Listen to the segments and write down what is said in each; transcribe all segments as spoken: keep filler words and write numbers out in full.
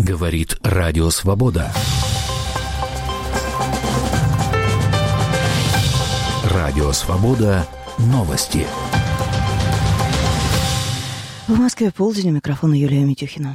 Говорит Радио Свобода. Радио Свобода. Новости. В Москве полдень, у микрофона Юлия Митюхина.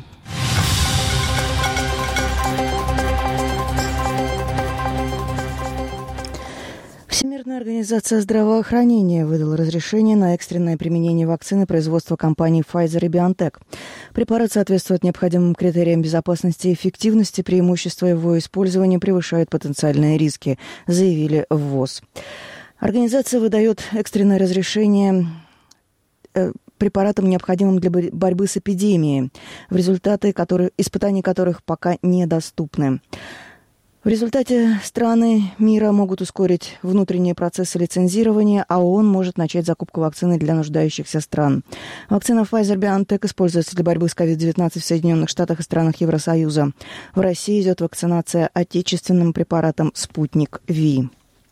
Всемирная организация здравоохранения выдала разрешение на экстренное применение вакцины производства компаний Pfizer и BioNTech. Препарат соответствует необходимым критериям безопасности и эффективности, преимущества его использования превышают потенциальные риски, заявили в ВОЗ. Организация выдает экстренное разрешение препаратам, необходимым для борьбы с эпидемией, в результаты которых, испытаний которых пока недоступны. В результате страны мира могут ускорить внутренние процессы лицензирования, а ООН может начать закупку вакцины для нуждающихся стран. Вакцина Pfizer-BioNTech используется для борьбы с ковид девятнадцать в Соединенных Штатах и странах Евросоюза. В России идет вакцинация отечественным препаратом «Спутник Ви».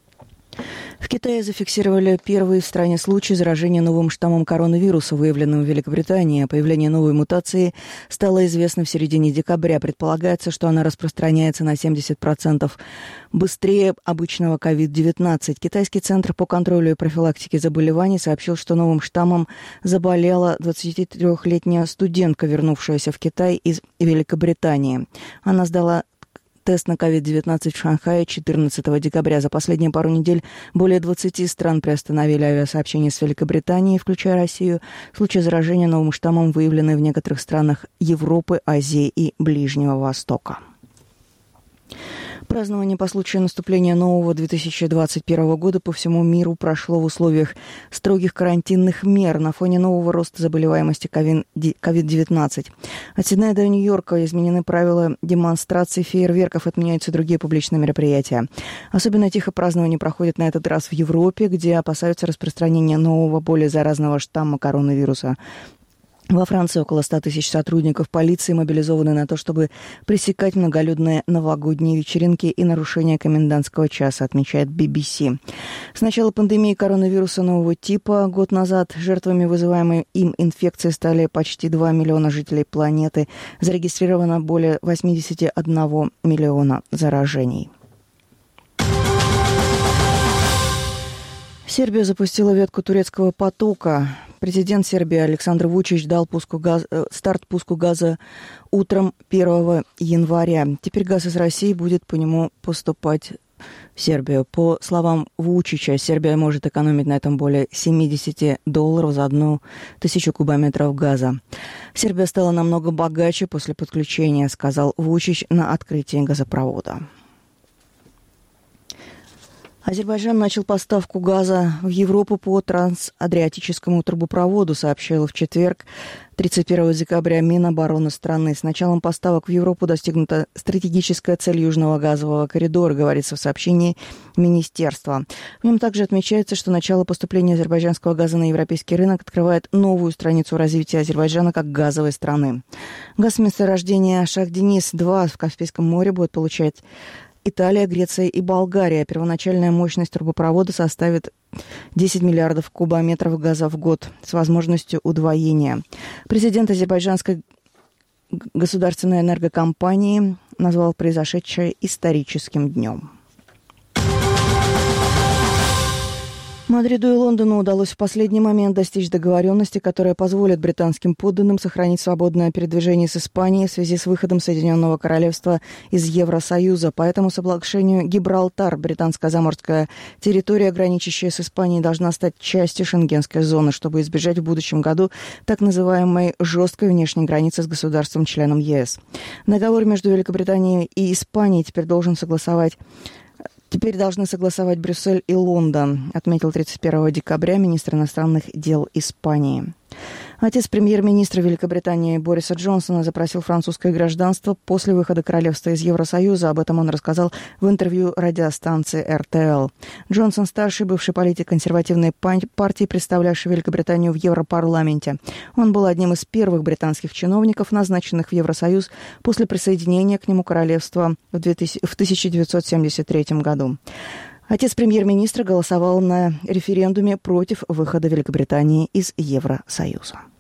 В Китае зафиксировали первый в стране случай заражения новым штаммом коронавируса, выявленным в Великобритании. Появление новой мутации стало известно в середине декабря. Предполагается, что она распространяется на семьдесят процентов быстрее обычного ковид девятнадцать. Китайский центр по контролю и профилактике заболеваний сообщил, что новым штаммом заболела двадцатитрёхлетняя студентка, вернувшаяся в Китай из Великобритании. Она сдала тест на ковид девятнадцать в Шанхае четырнадцатого декабря. За последние пару недель более двадцати стран приостановили авиасообщение с Великобританией, включая Россию. Случаи заражения новым штаммом выявлены в некоторых странах Европы, Азии и Ближнего Востока. Празднование по случаю наступления нового две тысячи двадцать первого года по всему миру прошло в условиях строгих карантинных мер на фоне нового роста заболеваемости ковид девятнадцать. От Сиднея до Нью-Йорка изменены правила демонстраций фейерверков, отменяются другие публичные мероприятия. Особенно тихо празднование проходит на этот раз в Европе, где опасаются распространения нового, более заразного штамма коронавируса. Во Франции около ста тысяч сотрудников полиции мобилизованы на то, чтобы пресекать многолюдные новогодние вечеринки и нарушения комендантского часа, отмечает би би си. С начала пандемии коронавируса нового типа год назад жертвами вызываемой им инфекции стали почти два миллиона жителей планеты. Зарегистрировано более восемьдесят один миллиона заражений. Сербия запустила ветку турецкого потока. Президент Сербии Александр Вучич дал пуску газ, старт пуску газа утром первого января. Теперь газ из России будет по нему поступать в Сербию. По словам Вучича, Сербия может экономить на этом более семьдесят долларов за одну тысячу кубометров газа. Сербия стала намного богаче после подключения, сказал Вучич на открытии газопровода. Азербайджан начал поставку газа в Европу по трансадриатическому трубопроводу, сообщил в четверг, тридцать первого декабря, Минобороны страны. С началом поставок в Европу достигнута стратегическая цель Южного газового коридора, говорится в сообщении министерства. В нем также отмечается, что начало поступления азербайджанского газа на европейский рынок открывает новую страницу развития Азербайджана как газовой страны. Газ месторождения Шах-Денис-два в Каспийском море будет получать Италия, Греция и Болгария. Первоначальная мощность трубопровода составит десять миллиардов кубометров газа в год с возможностью удвоения. Президент азербайджанской государственной энергокомпании назвал произошедшее историческим днем. Мадриду и Лондону удалось в последний момент достичь договоренности, которая позволит британским подданным сохранить свободное передвижение с Испанией в связи с выходом Соединенного Королевства из Евросоюза. По этому соглашению Гибралтар, британская заморская территория, граничащая с Испанией, должна стать частью шенгенской зоны, чтобы избежать в будущем году так называемой жесткой внешней границы с государством-членом ЕС. Договор между Великобританией и Испанией теперь должен согласовать Теперь должны согласовать Брюссель и Лондон, отметил тридцать первого декабря министр иностранных дел Испании. Отец премьер-министра Великобритании Бориса Джонсона запросил французское гражданство после выхода королевства из Евросоюза. Об этом он рассказал в интервью радиостанции эр тэ эл. Джонсон-старший, бывший политик консервативной партии, представлявший Великобританию в Европарламенте. Он был одним из первых британских чиновников, назначенных в Евросоюз после присоединения к нему королевства в тысяча девятьсот семьдесят третьем году. Отец премьер-министра голосовал на референдуме против выхода Великобритании из Евросоюза.